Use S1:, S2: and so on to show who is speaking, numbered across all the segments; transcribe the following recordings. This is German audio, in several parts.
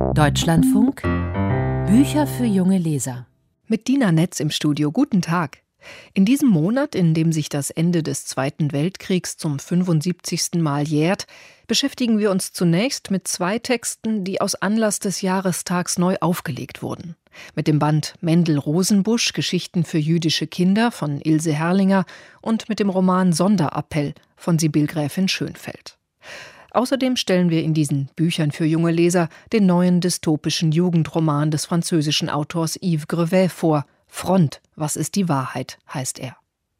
S1: Deutschlandfunk Bücher für junge Leser.
S2: Mit Dina Netz im Studio. Guten Tag. In diesem Monat, in dem sich das Ende des Zweiten Weltkriegs zum 75. Mal jährt, beschäftigen wir uns zunächst mit 2 Texten, die aus Anlass des Jahrestags neu aufgelegt wurden. Mit dem Band Mendel-Rosenbusch – Geschichten für jüdische Kinder von Ilse Herrlinger und mit dem Roman Sonderappell von Sibylle Gräfin Schönfeld. Außerdem stellen wir in diesen Büchern für junge Leser den neuen dystopischen Jugendroman des französischen Autors Yves Grevet vor. Front, was ist die Wahrheit, heißt er.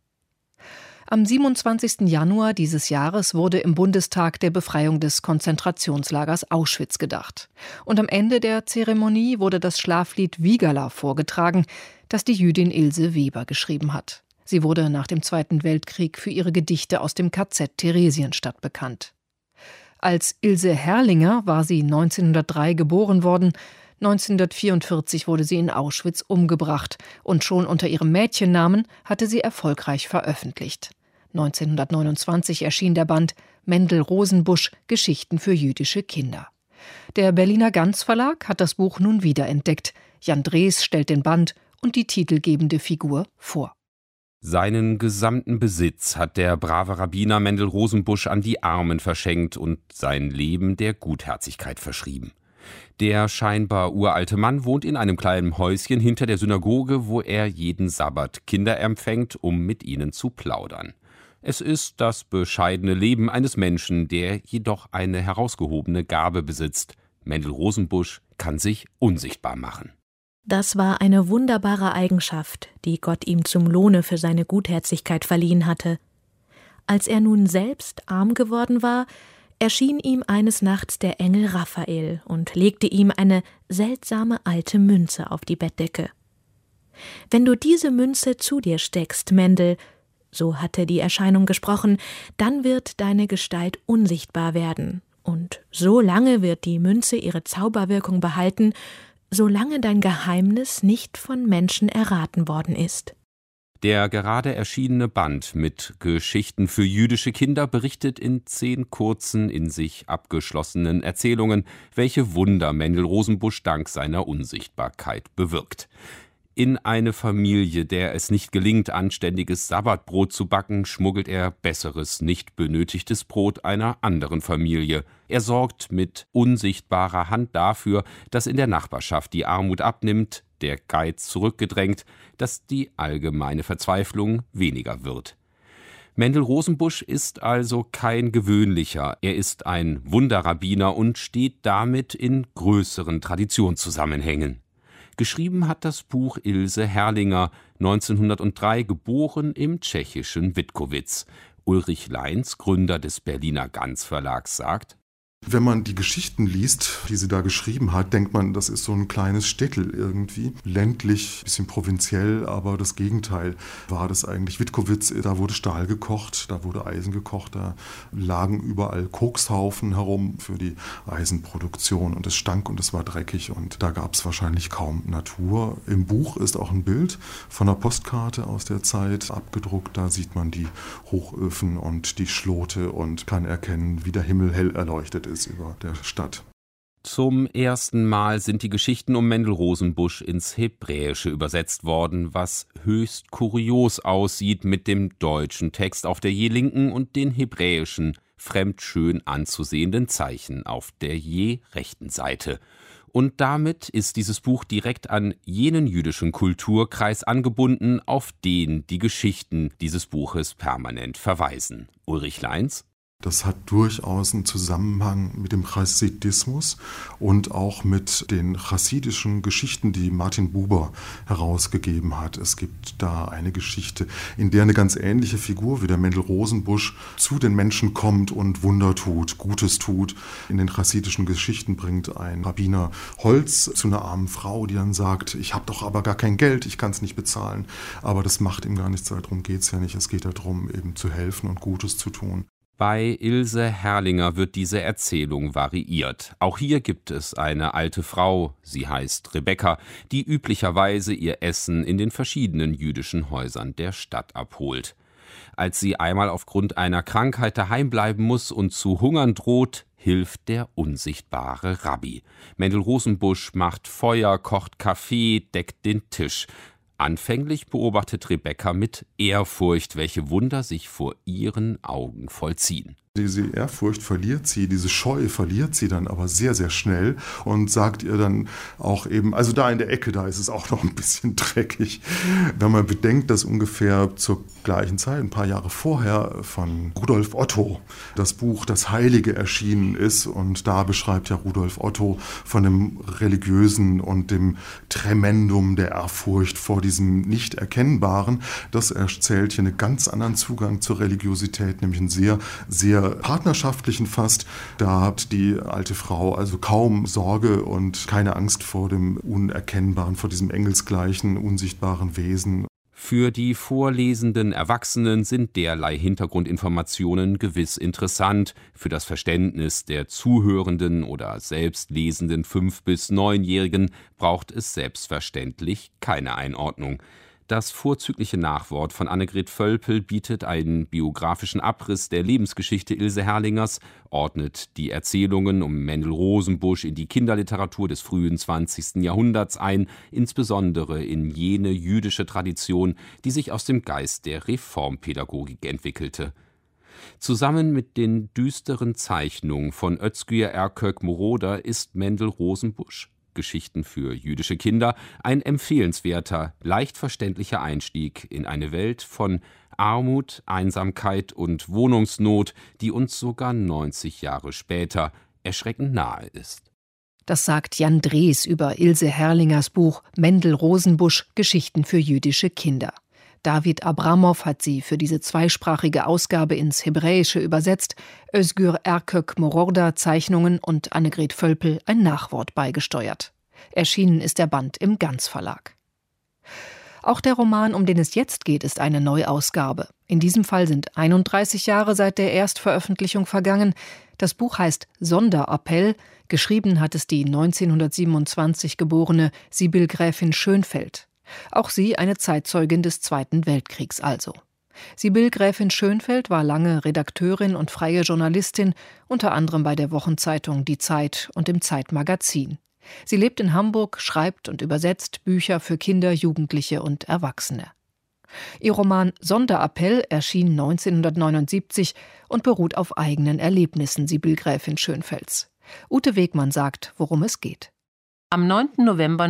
S2: Am 27. Januar dieses Jahres wurde im Bundestag der Befreiung des Konzentrationslagers Auschwitz gedacht. Und am Ende der Zeremonie wurde das Schlaflied Wiegala vorgetragen, das die Jüdin Ilse Weber geschrieben hat. Sie wurde nach dem Zweiten Weltkrieg für ihre Gedichte aus dem KZ Theresienstadt bekannt. Als Ilse Herrlinger war sie 1903 geboren worden. 1944 wurde sie in Auschwitz umgebracht und schon unter ihrem Mädchennamen hatte sie erfolgreich veröffentlicht. 1929 erschien der Band Mendel-Rosenbusch – Geschichten für jüdische Kinder. Der Berliner Ganz Verlag hat das Buch nun wiederentdeckt. Jan Drees stellt den Band und die titelgebende Figur vor.
S3: Seinen gesamten Besitz hat der brave Rabbiner Mendel-Rosenbusch an die Armen verschenkt und sein Leben der Gutherzigkeit verschrieben. Der scheinbar uralte Mann wohnt in einem kleinen Häuschen hinter der Synagoge, wo er jeden Sabbat Kinder empfängt, um mit ihnen zu plaudern. Es ist das bescheidene Leben eines Menschen, der jedoch eine herausgehobene Gabe besitzt. Mendel-Rosenbusch kann sich unsichtbar machen.
S4: Das war eine wunderbare Eigenschaft, die Gott ihm zum Lohne für seine Gutherzigkeit verliehen hatte. Als er nun selbst arm geworden war, erschien ihm eines Nachts der Engel Raphael und legte ihm eine seltsame alte Münze auf die Bettdecke. »Wenn du diese Münze zu dir steckst, Mendel«, so hatte die Erscheinung gesprochen, »dann wird deine Gestalt unsichtbar werden. Und so lange wird die Münze ihre Zauberwirkung behalten, solange dein Geheimnis nicht von Menschen erraten worden ist.«
S3: Der gerade erschienene Band mit Geschichten für jüdische Kinder berichtet in 10 kurzen, in sich abgeschlossenen Erzählungen, welche Wunder Mendel-Rosenbusch dank seiner Unsichtbarkeit bewirkt. In eine Familie, der es nicht gelingt, anständiges Sabbatbrot zu backen, schmuggelt er besseres, nicht benötigtes Brot einer anderen Familie. Er sorgt mit unsichtbarer Hand dafür, dass in der Nachbarschaft die Armut abnimmt, der Geiz zurückgedrängt, dass die allgemeine Verzweiflung weniger wird. Mendel-Rosenbusch ist also kein gewöhnlicher, er ist ein Wunderrabbiner und steht damit in größeren Traditionszusammenhängen. Geschrieben hat das Buch Ilse Herrlinger, 1903 geboren im tschechischen Witkowice. Ulrich Leins, Gründer des Berliner Ganz Verlags, sagt:
S5: Wenn man die Geschichten liest, die sie da geschrieben hat, denkt man, das ist so ein kleines Städtel irgendwie. Ländlich, bisschen provinziell, aber das Gegenteil war das eigentlich. Witkowice, da wurde Stahl gekocht, da wurde Eisen gekocht, da lagen überall Kokshaufen herum für die Eisenproduktion und es stank und es war dreckig und da gab es wahrscheinlich kaum Natur. Im Buch ist auch ein Bild von einer Postkarte aus der Zeit abgedruckt, da sieht man die Hochöfen und die Schlote und kann erkennen, wie der Himmel hell erleuchtet ist über der Stadt.
S3: Zum ersten Mal sind die Geschichten um Mendel-Rosenbusch ins Hebräische übersetzt worden, was höchst kurios aussieht mit dem deutschen Text auf der je linken und den hebräischen, fremdschön anzusehenden Zeichen auf der je rechten Seite. Und damit ist dieses Buch direkt an jenen jüdischen Kulturkreis angebunden, auf den die Geschichten dieses Buches permanent verweisen. Ulrich Leins:
S5: Das hat durchaus einen Zusammenhang mit dem Chassidismus und auch mit den chassidischen Geschichten, die Martin Buber herausgegeben hat. Es gibt da eine Geschichte, in der eine ganz ähnliche Figur wie der Mendel-Rosenbusch zu den Menschen kommt und Wunder tut, Gutes tut. In den chassidischen Geschichten bringt ein Rabbiner Holz zu einer armen Frau, die dann sagt, ich habe doch aber gar kein Geld, ich kann es nicht bezahlen. Aber das macht ihm gar nichts, darum geht es ja nicht. Es geht darum, eben zu helfen und Gutes zu tun.
S3: Bei Ilse Herrlinger wird diese Erzählung variiert. Auch hier gibt es eine alte Frau, sie heißt Rebecca, die üblicherweise ihr Essen in den verschiedenen jüdischen Häusern der Stadt abholt. Als sie einmal aufgrund einer Krankheit daheim bleiben muss und zu hungern droht, hilft der unsichtbare Rabbi. Mendel Rosenbusch macht Feuer, kocht Kaffee, deckt den Tisch. Anfänglich beobachtet Rebecca mit Ehrfurcht, welche Wunder sich vor ihren Augen vollziehen.
S5: Diese Ehrfurcht verliert sie, diese Scheu verliert sie dann aber sehr, sehr schnell und sagt ihr dann auch eben, also da in der Ecke, da ist es auch noch ein bisschen dreckig. Wenn man bedenkt, dass ungefähr zur gleichen Zeit, ein paar Jahre vorher, von Rudolf Otto das Buch Das Heilige erschienen ist, und da beschreibt ja Rudolf Otto von dem Religiösen und dem Tremendum der Ehrfurcht vor diesem Nicht-Erkennbaren. Das erzählt hier einen ganz anderen Zugang zur Religiosität, nämlich einen sehr, sehr partnerschaftlichen fast. Da hat die alte Frau also kaum Sorge und keine Angst vor dem Unerkennbaren, vor diesem engelsgleichen, unsichtbaren Wesen.
S3: Für die vorlesenden Erwachsenen sind derlei Hintergrundinformationen gewiss interessant. Für das Verständnis der zuhörenden oder selbstlesenden 5- bis 9-Jährigen braucht es selbstverständlich keine Einordnung. Das vorzügliche Nachwort von Annegret Völpel bietet einen biografischen Abriss der Lebensgeschichte Ilse Herrlingers, ordnet die Erzählungen um Mendel Rosenbusch in die Kinderliteratur des frühen 20. Jahrhunderts ein, insbesondere in jene jüdische Tradition, die sich aus dem Geist der Reformpädagogik entwickelte. Zusammen mit den düsteren Zeichnungen von Özgür Erkök Moroder ist Mendel Rosenbusch, Geschichten für jüdische Kinder, ein empfehlenswerter, leicht verständlicher Einstieg in eine Welt von Armut, Einsamkeit und Wohnungsnot, die uns sogar 90 Jahre später erschreckend nahe ist.
S2: Das sagt Jan Drees über Ilse Herrlingers Buch Mendel Rosenbusch – Geschichten für jüdische Kinder. David Abramow hat sie für diese zweisprachige Ausgabe ins Hebräische übersetzt, Özgür Erkök Moroder Zeichnungen und Annegret Völpel ein Nachwort beigesteuert. Erschienen ist der Band im Ganz Verlag. Auch der Roman, um den es jetzt geht, ist eine Neuausgabe. In diesem Fall sind 31 Jahre seit der Erstveröffentlichung vergangen. Das Buch heißt Sonderappell. Geschrieben hat es die 1927 geborene Sibylle Gräfin Schönfeldt. Auch sie eine Zeitzeugin des Zweiten Weltkriegs also. Sibylle Gräfin Schönfeldt war lange Redakteurin und freie Journalistin, unter anderem bei der Wochenzeitung Die Zeit und dem Zeitmagazin. Sie lebt in Hamburg, schreibt und übersetzt Bücher für Kinder, Jugendliche und Erwachsene. Ihr Roman Sonderappell erschien 1979 und beruht auf eigenen Erlebnissen Sibylle Gräfin Schönfeldts. Ute Wegmann sagt, worum es geht.
S6: Am 9. November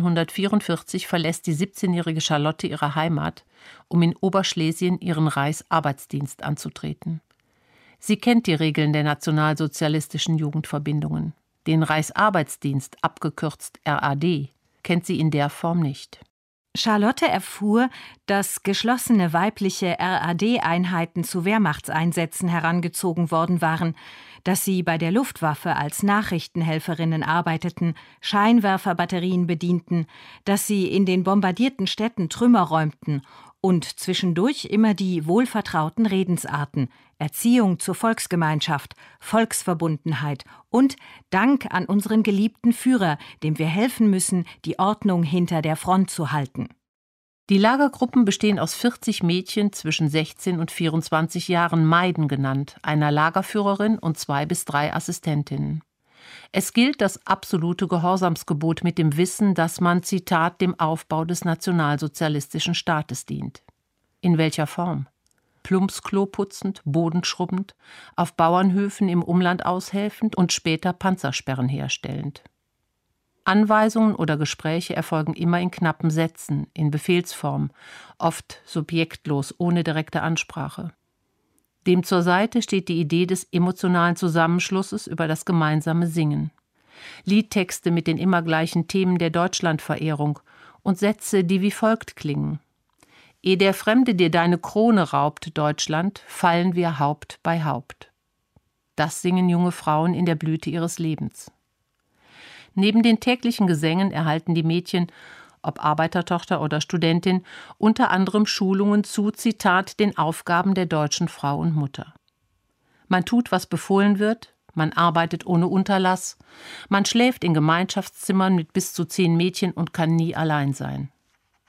S6: 1944 verlässt die 17-jährige Charlotte ihre Heimat, um in Oberschlesien ihren Reichsarbeitsdienst anzutreten. Sie kennt die Regeln der nationalsozialistischen Jugendverbindungen. Den Reichsarbeitsdienst, abgekürzt RAD, kennt sie in der Form nicht.
S7: Charlotte erfuhr, dass geschlossene weibliche RAD-Einheiten zu Wehrmachtseinsätzen herangezogen worden waren, dass sie bei der Luftwaffe als Nachrichtenhelferinnen arbeiteten, Scheinwerferbatterien bedienten, dass sie in den bombardierten Städten Trümmer räumten und zwischendurch immer die wohlvertrauten Redensarten: Erziehung zur Volksgemeinschaft, Volksverbundenheit und Dank an unseren geliebten Führer, dem wir helfen müssen, die Ordnung hinter der Front zu halten.
S6: Die Lagergruppen bestehen aus 40 Mädchen zwischen 16 und 24 Jahren, Maiden genannt, einer Lagerführerin und 2 bis 3 Assistentinnen. Es gilt das absolute Gehorsamsgebot mit dem Wissen, dass man, Zitat, dem Aufbau des nationalsozialistischen Staates dient. In welcher Form? Plumpsklo putzend, Boden schrubbend, auf Bauernhöfen im Umland aushelfend und später Panzersperren herstellend. Anweisungen oder Gespräche erfolgen immer in knappen Sätzen, in Befehlsform, oft subjektlos, ohne direkte Ansprache. Dem zur Seite steht die Idee des emotionalen Zusammenschlusses über das gemeinsame Singen. Liedtexte mit den immer gleichen Themen der Deutschlandverehrung und Sätze, die wie folgt klingen: Ehe der Fremde dir deine Krone raubt, Deutschland, fallen wir Haupt bei Haupt. Das singen junge Frauen in der Blüte ihres Lebens. Neben den täglichen Gesängen erhalten die Mädchen, ob Arbeitertochter oder Studentin, unter anderem Schulungen zu, Zitat, den Aufgaben der deutschen Frau und Mutter. Man tut, was befohlen wird, man arbeitet ohne Unterlass, man schläft in Gemeinschaftszimmern mit bis zu 10 Mädchen und kann nie allein sein.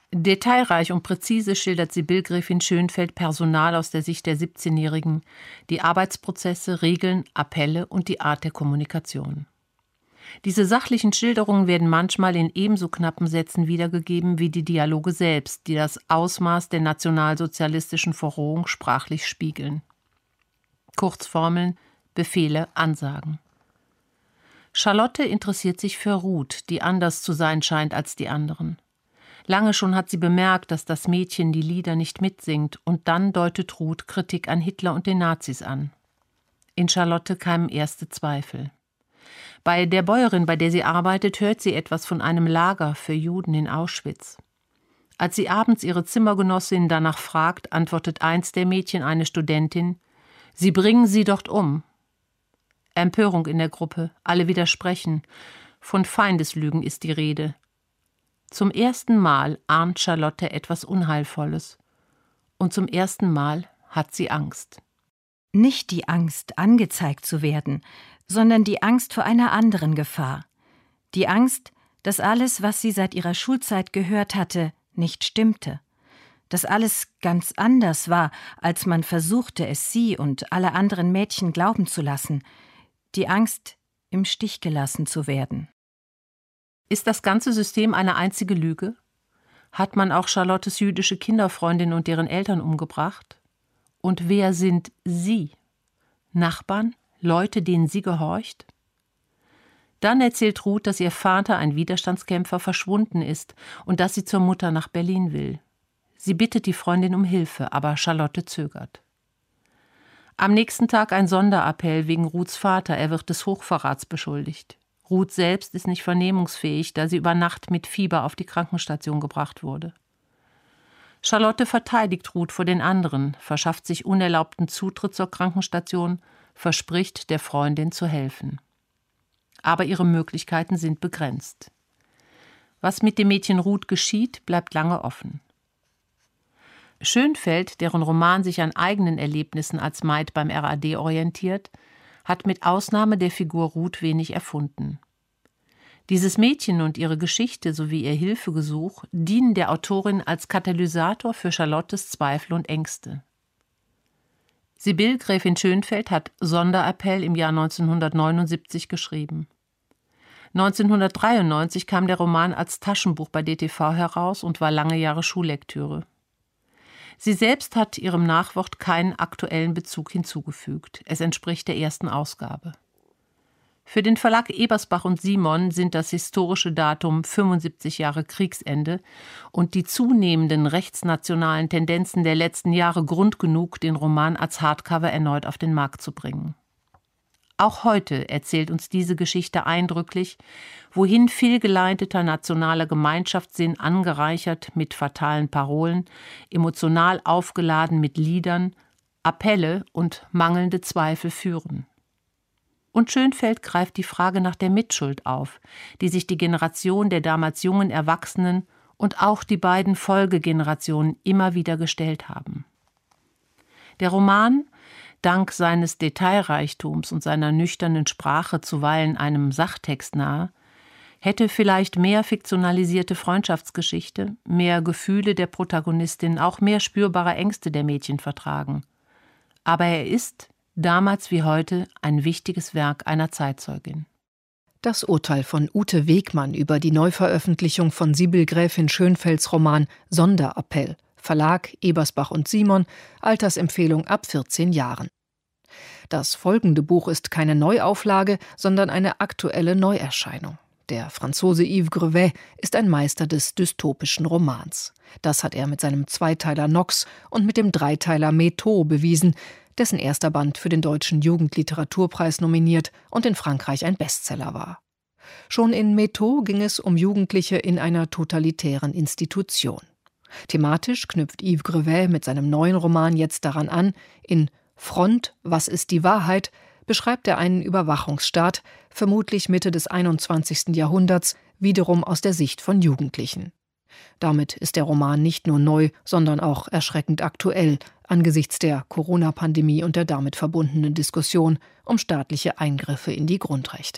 S6: Detailreich und präzise schildert Sibylle Gräfin Schönfeldt Personal aus der Sicht der 17-Jährigen, die Arbeitsprozesse, Regeln, Appelle und die Art der Kommunikation. Diese sachlichen Schilderungen werden manchmal in ebenso knappen Sätzen wiedergegeben wie die Dialoge selbst, die das Ausmaß der nationalsozialistischen Verrohung sprachlich spiegeln. Kurzformeln, Befehle, Ansagen. Charlotte interessiert sich für Ruth, die anders zu sein scheint als die anderen. Lange schon hat sie bemerkt, dass das Mädchen die Lieder nicht mitsingt, und dann deutet Ruth Kritik an Hitler und den Nazis an. In Charlotte keimen erste Zweifel. Bei der Bäuerin, bei der sie arbeitet, hört sie etwas von einem Lager für Juden in Auschwitz. Als sie abends ihre Zimmergenossin danach fragt, antwortet eins der Mädchen, eine Studentin: »Sie bringen sie dort um.« Empörung in der Gruppe, alle widersprechen. Von Feindeslügen ist die Rede. Zum ersten Mal ahnt Charlotte etwas Unheilvolles. Und zum ersten Mal hat sie Angst.
S7: Nicht die Angst, angezeigt zu werden, sondern die Angst vor einer anderen Gefahr. Die Angst, dass alles, was sie seit ihrer Schulzeit gehört hatte, nicht stimmte. Dass alles ganz anders war, als man versuchte, es sie und alle anderen Mädchen glauben zu lassen. Die Angst, im Stich gelassen zu werden.
S6: Ist das ganze System eine einzige Lüge? Hat man auch Charlottes jüdische Kinderfreundin und deren Eltern umgebracht? Und wer sind sie? Nachbarn? Leute, denen sie gehorcht? Dann erzählt Ruth, dass ihr Vater, ein Widerstandskämpfer, verschwunden ist und dass sie zur Mutter nach Berlin will. Sie bittet die Freundin um Hilfe, aber Charlotte zögert. Am nächsten Tag ein Sonderappell wegen Ruths Vater, er wird des Hochverrats beschuldigt. Ruth selbst ist nicht vernehmungsfähig, da sie über Nacht mit Fieber auf die Krankenstation gebracht wurde. Charlotte verteidigt Ruth vor den anderen, verschafft sich unerlaubten Zutritt zur Krankenstation, verspricht, der Freundin zu helfen. Aber ihre Möglichkeiten sind begrenzt. Was mit dem Mädchen Ruth geschieht, bleibt lange offen. Schönfeldt, deren Roman sich an eigenen Erlebnissen als Maid beim RAD orientiert, hat mit Ausnahme der Figur Ruth wenig erfunden. Dieses Mädchen und ihre Geschichte sowie ihr Hilfegesuch dienen der Autorin als Katalysator für Charlottes Zweifel und Ängste. Sibylle Gräfin Schönfeldt hat Sonderappell im Jahr 1979 geschrieben. 1993 kam der Roman als Taschenbuch bei DTV heraus und war lange Jahre Schullektüre. Sie selbst hat ihrem Nachwort keinen aktuellen Bezug hinzugefügt. Es entspricht der ersten Ausgabe. Für den Verlag Ebersbach und Simon sind das historische Datum 75 Jahre Kriegsende und die zunehmenden rechtsnationalen Tendenzen der letzten Jahre Grund genug, den Roman als Hardcover erneut auf den Markt zu bringen. Auch heute erzählt uns diese Geschichte eindrücklich, wohin fehlgeleiteter nationaler Gemeinschaftssinn angereichert mit fatalen Parolen, emotional aufgeladen mit Liedern, Appelle und mangelnde Zweifel führen. Und Schönfeldt greift die Frage nach der Mitschuld auf, die sich die Generation der damals jungen Erwachsenen und auch die beiden Folgegenerationen immer wieder gestellt haben. Der Roman, dank seines Detailreichtums und seiner nüchternen Sprache zuweilen einem Sachtext nahe, hätte vielleicht mehr fiktionalisierte Freundschaftsgeschichte, mehr Gefühle der Protagonistin, auch mehr spürbare Ängste der Mädchen vertragen. Aber er ist, damals wie heute, ein wichtiges Werk einer Zeitzeugin.
S2: Das Urteil von Ute Wegmann über die Neuveröffentlichung von Sibylle Gräfin Schönfeldts Roman Sonderappell, Verlag Ebersbach und Simon, Altersempfehlung ab 14 Jahren. Das folgende Buch ist keine Neuauflage, sondern eine aktuelle Neuerscheinung. Der Franzose Yves Grevet ist ein Meister des dystopischen Romans. Das hat er mit seinem Zweiteiler Nox und mit dem Dreiteiler Métaux bewiesen, dessen erster Band für den Deutschen Jugendliteraturpreis nominiert und in Frankreich ein Bestseller war. Schon in Métaux ging es um Jugendliche in einer totalitären Institution. Thematisch knüpft Yves Grevet mit seinem neuen Roman jetzt daran an. In Front, was ist die Wahrheit? Beschreibt er einen Überwachungsstaat, vermutlich Mitte des 21. Jahrhunderts, wiederum aus der Sicht von Jugendlichen. Damit ist der Roman nicht nur neu, sondern auch erschreckend aktuell, angesichts der Corona-Pandemie und der damit verbundenen Diskussion um staatliche Eingriffe in die Grundrechte.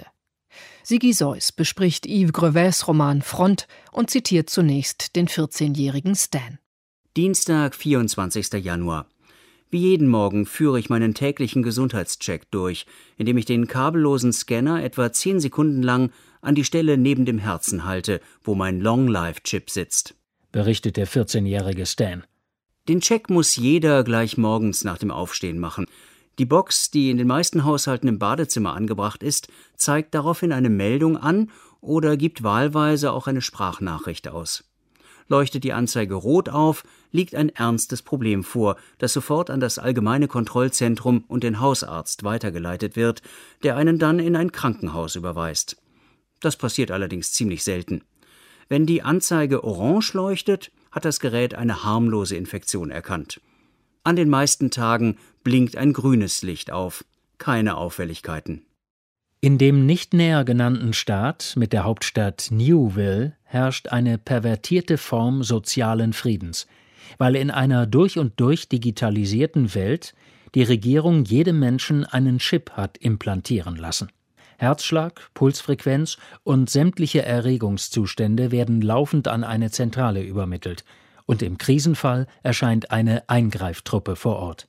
S2: Sigi Seuss bespricht Yves Grevets Roman Front und zitiert zunächst den 14-jährigen Stan.
S8: Dienstag, 24. Januar. Wie jeden Morgen führe ich meinen täglichen Gesundheitscheck durch, indem ich den kabellosen Scanner etwa 10 Sekunden lang an die Stelle neben dem Herzen halte, wo mein Long-Life-Chip sitzt,
S9: berichtet der 14-jährige Stan.
S8: Den Check muss jeder gleich morgens nach dem Aufstehen machen. Die Box, die in den meisten Haushalten im Badezimmer angebracht ist, zeigt daraufhin eine Meldung an oder gibt wahlweise auch eine Sprachnachricht aus. Leuchtet die Anzeige rot auf, liegt ein ernstes Problem vor, das sofort an das Allgemeine Kontrollzentrum und den Hausarzt weitergeleitet wird, der einen dann in ein Krankenhaus überweist. Das passiert allerdings ziemlich selten. Wenn die Anzeige orange leuchtet, hat das Gerät eine harmlose Infektion erkannt. An den meisten Tagen blinkt ein grünes Licht auf. Keine Auffälligkeiten.
S9: In dem nicht näher genannten Staat mit der Hauptstadt Newville herrscht eine pervertierte Form sozialen Friedens, weil in einer durch und durch digitalisierten Welt die Regierung jedem Menschen einen Chip hat implantieren lassen. Herzschlag, Pulsfrequenz und sämtliche Erregungszustände werden laufend an eine Zentrale übermittelt, und im Krisenfall erscheint eine Eingreiftruppe vor Ort.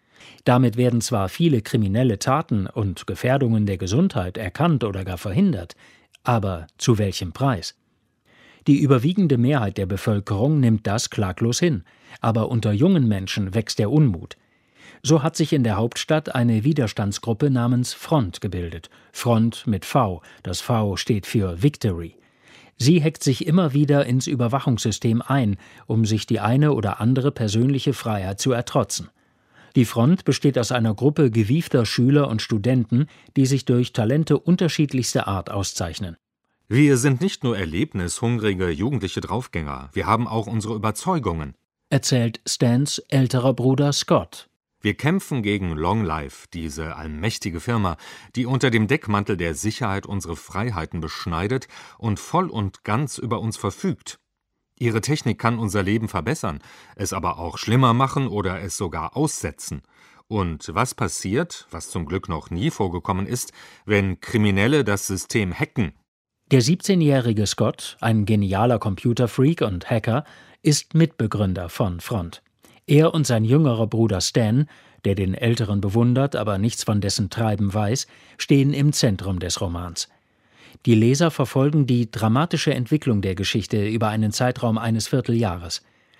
S9: Damit werden zwar viele kriminelle Taten und Gefährdungen der Gesundheit erkannt oder gar verhindert, aber zu welchem Preis? Die überwiegende Mehrheit der Bevölkerung nimmt das klaglos hin, aber unter jungen Menschen wächst der Unmut. So hat sich in der Hauptstadt eine Widerstandsgruppe namens Front gebildet. Front mit V, das V steht für Victory. Sie hackt sich immer wieder ins Überwachungssystem ein, um sich die eine oder andere persönliche Freiheit zu ertrotzen. Die Front besteht aus einer Gruppe gewiefter Schüler und Studenten, die sich durch Talente unterschiedlichster Art auszeichnen.
S10: Wir sind nicht nur erlebnishungrige jugendliche Draufgänger, wir haben auch unsere Überzeugungen,
S9: erzählt Stans älterer Bruder Scott.
S10: Wir kämpfen gegen Long Life, diese allmächtige Firma, die unter dem Deckmantel der Sicherheit unsere Freiheiten beschneidet und voll und ganz über uns verfügt. Ihre Technik kann unser Leben verbessern, es aber auch schlimmer machen oder es sogar aussetzen. Und was passiert, was zum Glück noch nie vorgekommen ist, wenn Kriminelle das System hacken?
S9: Der 17-jährige Scott, ein genialer Computerfreak und Hacker, ist Mitbegründer von Front. Er und sein jüngerer Bruder Stan, der den Älteren bewundert, aber nichts von dessen Treiben weiß, stehen im Zentrum des Romans. Die Leser verfolgen die dramatische Entwicklung der Geschichte über einen Zeitraum eines Vierteljahres.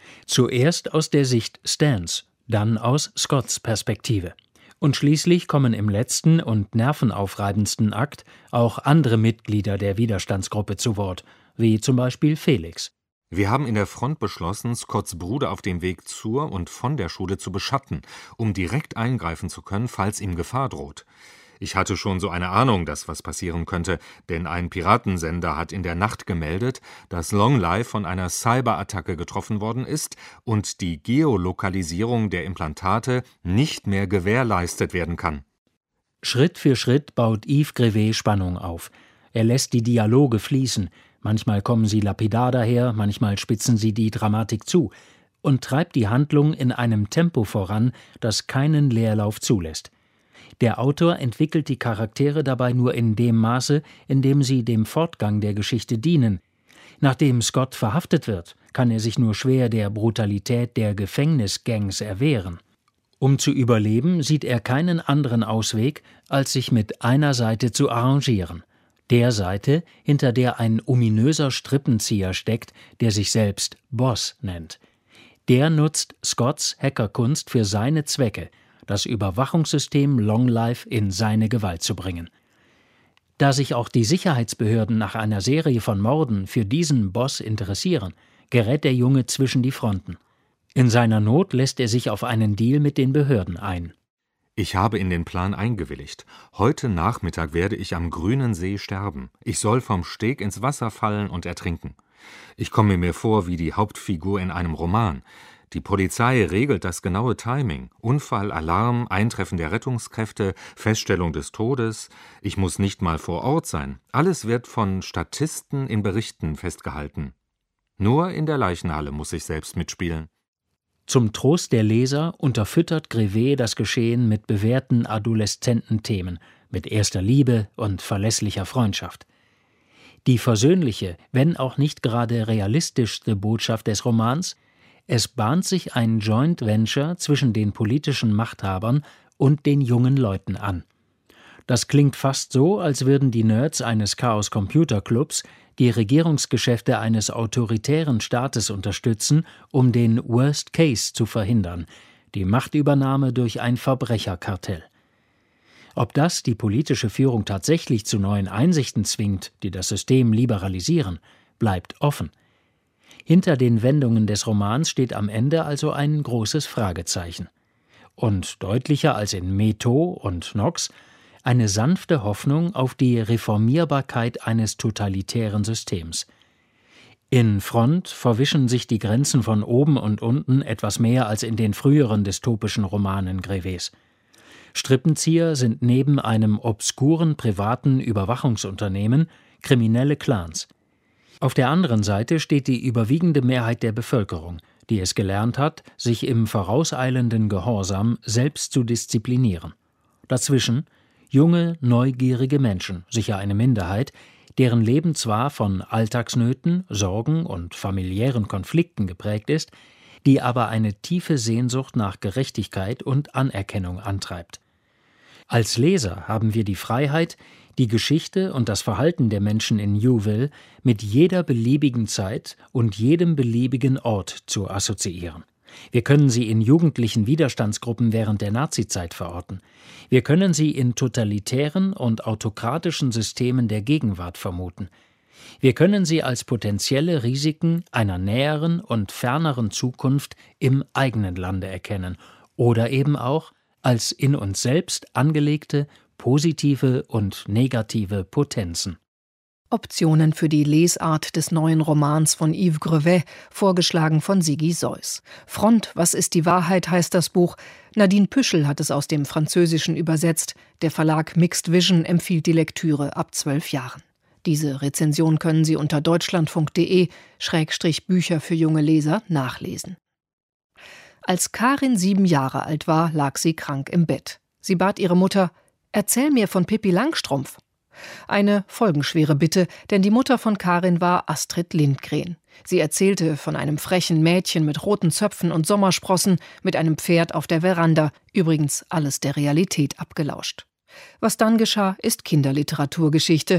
S9: Zuerst aus der Sicht Stans, dann aus Scotts Perspektive. Und schließlich kommen im letzten und nervenaufreibendsten Akt auch andere Mitglieder der Widerstandsgruppe zu Wort, wie zum Beispiel Felix.
S10: Wir haben in der Front beschlossen, Scotts Bruder auf dem Weg zur und von der Schule zu beschatten, um direkt eingreifen zu können, falls ihm Gefahr droht. Ich hatte schon so eine Ahnung, dass was passieren könnte, denn ein Piratensender hat in der Nacht gemeldet, dass Long Life von einer Cyberattacke getroffen worden ist und die Geolokalisierung der Implantate nicht mehr gewährleistet werden kann.
S9: Schritt für Schritt baut Yves Grevet Spannung auf. Er lässt die Dialoge fließen, manchmal kommen sie lapidar daher, manchmal spitzen sie die Dramatik zu und treibt die Handlung in einem Tempo voran, das keinen Leerlauf zulässt. Der Autor entwickelt die Charaktere dabei nur in dem Maße, in dem sie dem Fortgang der Geschichte dienen. Nachdem Scott verhaftet wird, kann er sich nur schwer der Brutalität der Gefängnisgangs erwehren. Um zu überleben, sieht er keinen anderen Ausweg, als sich mit einer Seite zu arrangieren. Der Seite, hinter der ein ominöser Strippenzieher steckt, der sich selbst Boss nennt. Der nutzt Scotts Hackerkunst für seine Zwecke, das Überwachungssystem Long Life in seine Gewalt zu bringen. Da sich auch die Sicherheitsbehörden nach einer Serie von Morden für diesen Boss interessieren, gerät der Junge zwischen die Fronten. In seiner Not lässt er sich auf einen Deal mit den Behörden ein.
S10: Ich habe in den Plan eingewilligt. Heute Nachmittag werde ich am grünen See sterben. Ich soll vom Steg ins Wasser fallen und ertrinken. Ich komme mir vor wie die Hauptfigur in einem Roman. Die Polizei regelt das genaue Timing. Unfall, Alarm, Eintreffen der Rettungskräfte, Feststellung des Todes. Ich muss nicht mal vor Ort sein. Alles wird von Statisten in Berichten festgehalten. Nur in der Leichenhalle muss ich selbst mitspielen.
S9: Zum Trost der Leser unterfüttert Grevet das Geschehen mit bewährten adoleszenten Themen, mit erster Liebe und verlässlicher Freundschaft. Die versöhnliche, wenn auch nicht gerade realistischste Botschaft des Romans: Es bahnt sich ein Joint Venture zwischen den politischen Machthabern und den jungen Leuten an. Das klingt fast so, als würden die Nerds eines Chaos Computer Clubs die Regierungsgeschäfte eines autoritären Staates unterstützen, um den Worst Case zu verhindern, die Machtübernahme durch ein Verbrecherkartell. Ob das die politische Führung tatsächlich zu neuen Einsichten zwingt, die das System liberalisieren, bleibt offen. Hinter den Wendungen des Romans steht am Ende also ein großes Fragezeichen. Und deutlicher als in Metho und Nox eine sanfte Hoffnung auf die Reformierbarkeit eines totalitären Systems. In Front verwischen sich die Grenzen von oben und unten etwas mehr als in den früheren dystopischen Romanen Grevets. Strippenzieher sind neben einem obskuren privaten Überwachungsunternehmen kriminelle Clans. Auf der anderen Seite steht die überwiegende Mehrheit der Bevölkerung, die es gelernt hat, sich im vorauseilenden Gehorsam selbst zu disziplinieren. Dazwischen junge, neugierige Menschen, sicher eine Minderheit, deren Leben zwar von Alltagsnöten, Sorgen und familiären Konflikten geprägt ist, die aber eine tiefe Sehnsucht nach Gerechtigkeit und Anerkennung antreibt. Als Leser haben wir die Freiheit, die Geschichte und das Verhalten der Menschen in Newville mit jeder beliebigen Zeit und jedem beliebigen Ort zu assoziieren. Wir können sie in jugendlichen Widerstandsgruppen während der Nazizeit verorten. Wir können sie in totalitären und autokratischen Systemen der Gegenwart vermuten. Wir können sie als potenzielle Risiken einer näheren und ferneren Zukunft im eigenen Lande erkennen oder eben auch als in uns selbst angelegte positive und negative Potenzen.
S2: Optionen für die Lesart des neuen Romans von Yves Grevet, vorgeschlagen von Sigi Seuss. Front, was ist die Wahrheit, heißt das Buch. Nadine Püschel hat es aus dem Französischen übersetzt. Der Verlag Mixed Vision empfiehlt die Lektüre ab 12 Jahren. Diese Rezension können Sie unter deutschlandfunk.de/Bücher für junge Leser nachlesen. Als Karin 7 Jahre alt war, lag sie krank im Bett. Sie bat ihre Mutter: Erzähl mir von Pippi Langstrumpf. Eine folgenschwere Bitte, denn die Mutter von Karin war Astrid Lindgren. Sie erzählte von einem frechen Mädchen mit roten Zöpfen und Sommersprossen, mit einem Pferd auf der Veranda, übrigens alles der Realität abgelauscht. Was dann geschah, ist Kinderliteraturgeschichte.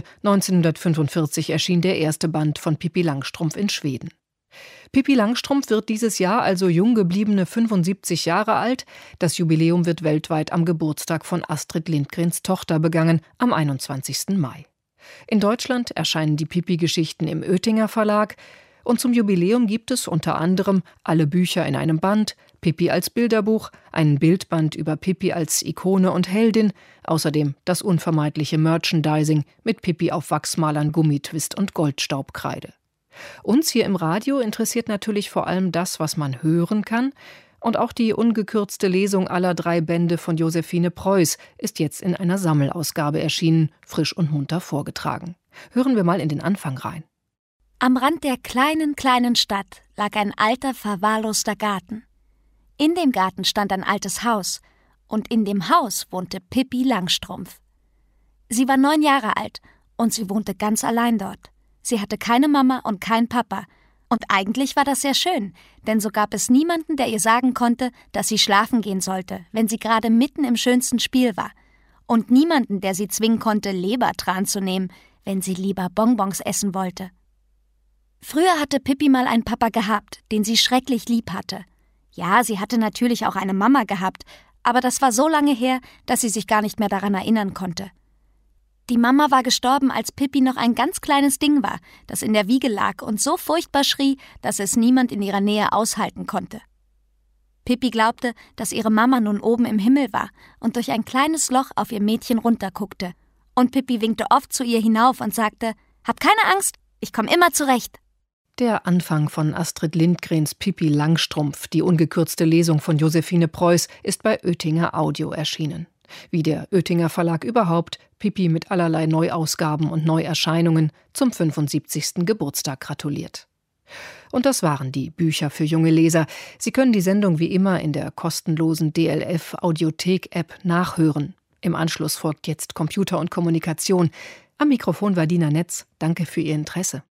S2: 1945 erschien der erste Band von Pippi Langstrumpf in Schweden. Pippi Langstrumpf wird dieses Jahr also jung gebliebene 75 Jahre alt. Das Jubiläum wird weltweit am Geburtstag von Astrid Lindgrens Tochter begangen, am 21. Mai. In Deutschland erscheinen die Pippi-Geschichten im Oetinger Verlag. Und zum Jubiläum gibt es unter anderem alle Bücher in einem Band, Pippi als Bilderbuch, einen Bildband über Pippi als Ikone und Heldin, außerdem das unvermeidliche Merchandising mit Pippi auf Wachsmalern, Gummitwist und Goldstaubkreide. Uns hier im Radio interessiert natürlich vor allem das, was man hören kann. Und auch die ungekürzte Lesung aller 3 Bände von Josephine Preuß ist jetzt in einer Sammelausgabe erschienen, frisch und munter vorgetragen. Hören wir mal in den Anfang rein.
S11: Am Rand der kleinen Stadt lag ein alter, verwahrloster Garten. In dem Garten stand ein altes Haus und in dem Haus wohnte Pippi Langstrumpf. Sie war 9 Jahre alt und sie wohnte ganz allein dort. Sie hatte keine Mama und keinen Papa. Und eigentlich war das sehr schön, denn so gab es niemanden, der ihr sagen konnte, dass sie schlafen gehen sollte, wenn sie gerade mitten im schönsten Spiel war. Und niemanden, der sie zwingen konnte, Lebertran zu nehmen, wenn sie lieber Bonbons essen wollte. Früher hatte Pippi mal einen Papa gehabt, den sie schrecklich lieb hatte. Ja, sie hatte natürlich auch eine Mama gehabt, aber das war so lange her, dass sie sich gar nicht mehr daran erinnern konnte. Die Mama war gestorben, als Pippi noch ein ganz kleines Ding war, das in der Wiege lag und so furchtbar schrie, dass es niemand in ihrer Nähe aushalten konnte. Pippi glaubte, dass ihre Mama nun oben im Himmel war und durch ein kleines Loch auf ihr Mädchen runterguckte. Und Pippi winkte oft zu ihr hinauf und sagte: »Hab keine Angst, ich komme immer zurecht.«
S2: Der Anfang von Astrid Lindgrens Pippi Langstrumpf, die ungekürzte Lesung von Josephine Preuß, ist bei Oetinger Audio erschienen. Wie der Oetinger Verlag überhaupt, Pippi mit allerlei Neuausgaben und Neuerscheinungen zum 75. Geburtstag gratuliert. Und das waren die Bücher für junge Leser. Sie können die Sendung wie immer in der kostenlosen DLF Audiothek-App nachhören. Im Anschluss folgt jetzt Computer und Kommunikation. Am Mikrofon war Dina Netz. Danke für Ihr Interesse.